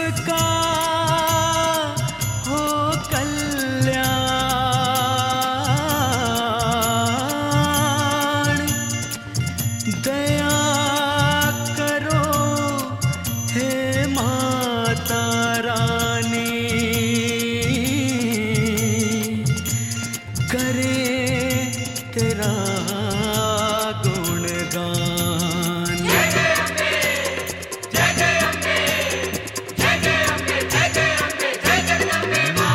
सबका हो कल्याण, दया करो हे माता रानी, करे तेरा गुणगान। जय जय अम्बे, जय जय अम्बे, जय जय अम्बे, जय जय अम्बे, जय जगदम्बे मां।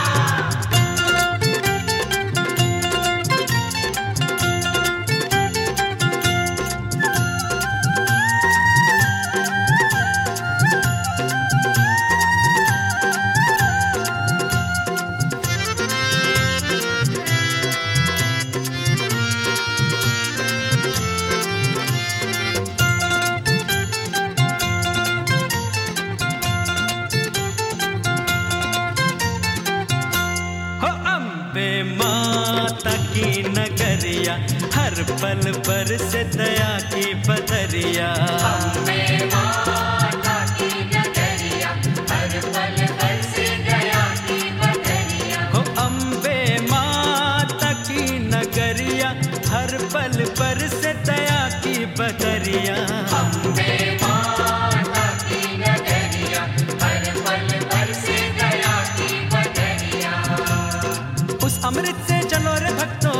हो अम्बे माता की नगरिया, हर पल बरसे दया की बदरिया। अम्बे माता की नगरिया, हर पल बरसे दया की बदरिया। हो अम्बे माता की नगरिया, हर पल बरसे दया की बदरिया। अम्बे माता की नगरिया, हर पल बरसे दया की बदरिया। उस अमृत से चलो रे भक्तों,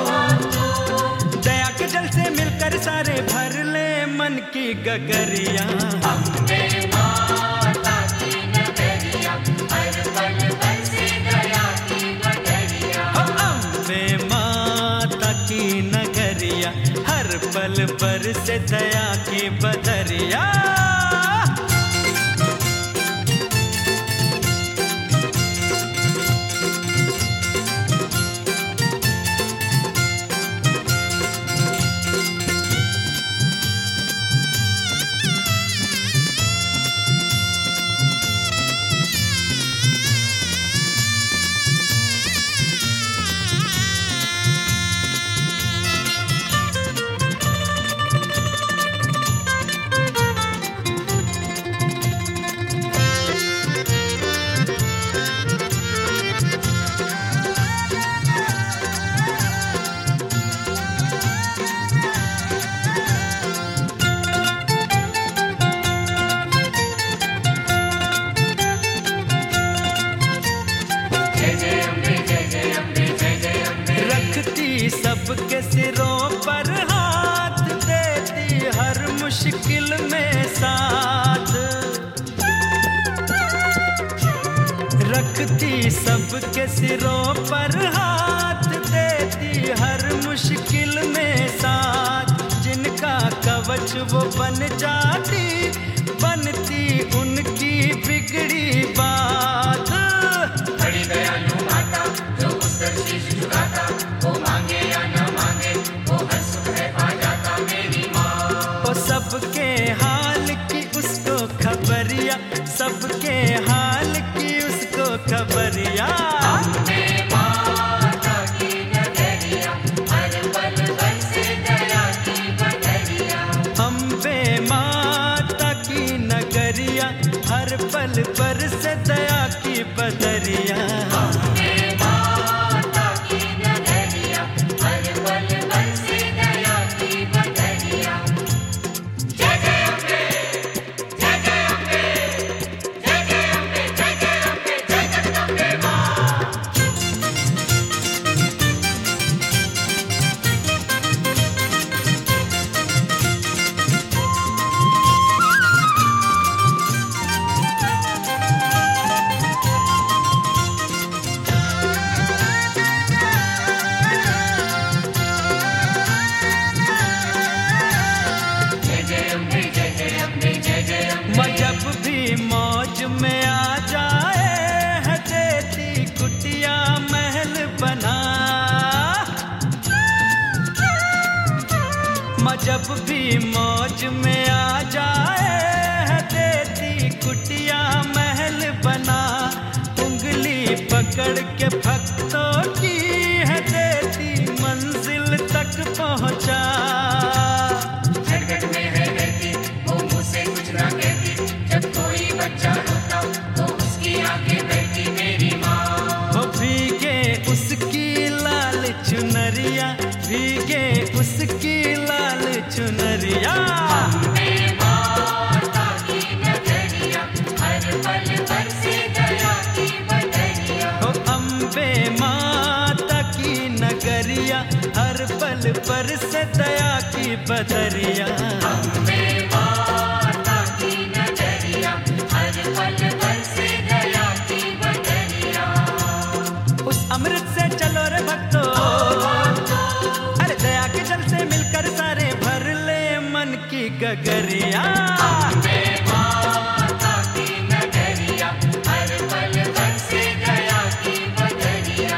दया के जल से मिलकर सारे भर ले मन की गगरिया। अम्बे माता की नगरिया, हर पल बरसे दया की बदरिया। हो अम्बे माता की नगरिया, हर पल बरसे दया की बदरिया। जय जय अम्बे, जय जय अम्बे, जय जय अम्बे। रखती सबके सिरों पर हाथ, देती हर मुश्किल में साथ। रखती सबके सिरों पर हाथ, देती हर मुश्किल में साथ। जिनका कवच वो बन जाती, बनती उनकी बिगड़ी बात। बड़ी दयालु माता, जो उस पर शीश झुकाता, वो मांगे या न मांगे, वो हर सुख है पा जाता मेरी माँ। वो सबके हाल की उसको खबरिया, सबके हाल की उसको खबरिया। अम्बे माता की नगरिया, हर पल बरसे दया की बदरिया। अम्बे माता की नगरिया, हर पल बरसे दया की बदरिया। अम्बे माता की नगरिया, हर पल बरसे दया की बदरिया। जय जय अम्बे, जय जय अम्बे, जय जय अम्बे, जय जय अम्बे, जय जगदम्बे मां। बदरिया। अम्बे माता की नगरिया, हर पल बरसे दया की बदरिया। ओ अम्बे माता की नगरिया, हर पल पर से दया की बदरिया। अम्बे माता की नगरिया, हर पल बरसे दया की बदरिया। उस अमृत से चलो रे भक्तो, अरे दया के जल से मिलकर सारे भर ले मन की गगरिया। अम्बे माता की नगरिया, हर पल बरसे दया की बदरिया।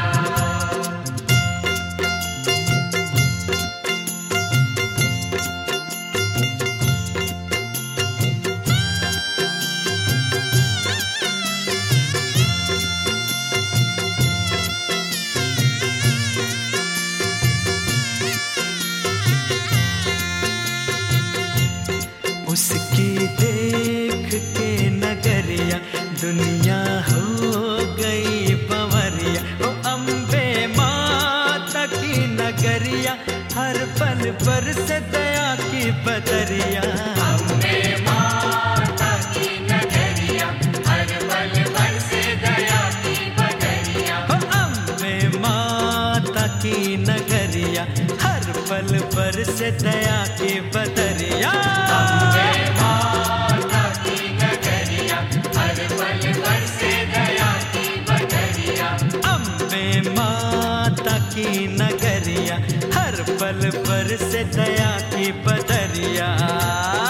उसकी देख के नगरिया दुनिया हो गई बंवरिया। ओ अम्बे माता की नगरिया, हर पल पर से दया की बदरिया। अम्बे माता की नगरिया, हर पल बरसे दया की बदरिया। ओ अम्बे माता की नगरिया, हर पल पर से दया की बदरिया। अम्बे माता की नगरिया, हर पल बरसे दया की बदरिया। अम्बे माता की नगरिया, हर पल पर से दया की बदरिया।